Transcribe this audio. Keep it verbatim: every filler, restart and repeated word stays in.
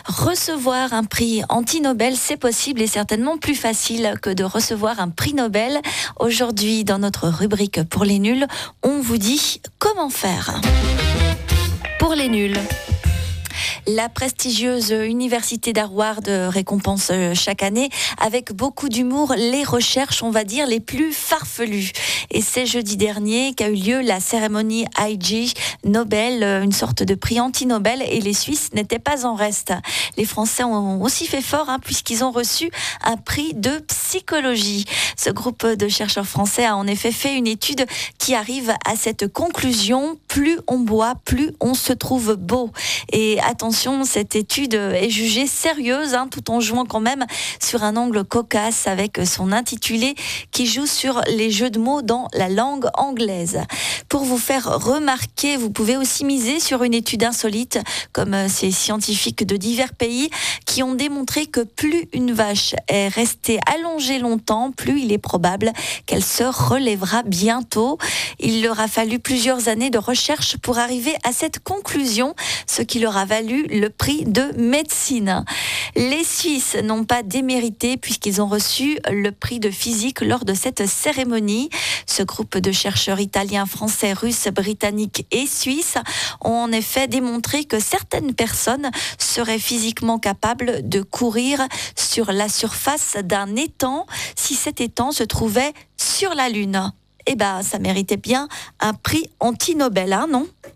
Recevoir un prix anti-Nobel, c'est possible et certainement plus facile que de recevoir un prix Nobel. Aujourd'hui, dans notre rubrique Pour les nuls, on vous dit comment faire. Pour les nuls. La prestigieuse université d'Harvard récompense chaque année avec beaucoup d'humour les recherches, on va dire, les plus farfelues. Et c'est jeudi dernier qu'a eu lieu la cérémonie I G Nobel, une sorte de prix anti-Nobel, et les Suisses n'étaient pas en reste. Les Français ont aussi fait fort hein, puisqu'ils ont reçu un prix de psychologie. Ce groupe de chercheurs français a en effet fait une étude qui arrive à cette conclusion: plus on boit, plus on se trouve beau. Et attention, cette étude est jugée sérieuse, hein, tout en jouant quand même sur un angle cocasse avec son intitulé qui joue sur les jeux de mots dans la langue anglaise. Pour vous faire remarquer, vous pouvez aussi miser sur une étude insolite, comme ces scientifiques de divers pays qui ont démontré que plus une vache est restée allongée longtemps, plus il est probable qu'elle se relèvera bientôt. Il leur a fallu plusieurs années de recherche pour arriver à cette conclusion, ce qui leur a valu le prix de médecine. Les Suisses n'ont pas démérité puisqu'ils ont reçu le prix de physique lors de cette cérémonie. Ce groupe de chercheurs italiens, français, russes, britanniques et suisses ont en effet démontré que certaines personnes seraient physiquement capables de courir sur la surface d'un étang si cet étang se trouvait sur la Lune. Eh ben, ça méritait bien un prix anti-Nobel, hein, non ?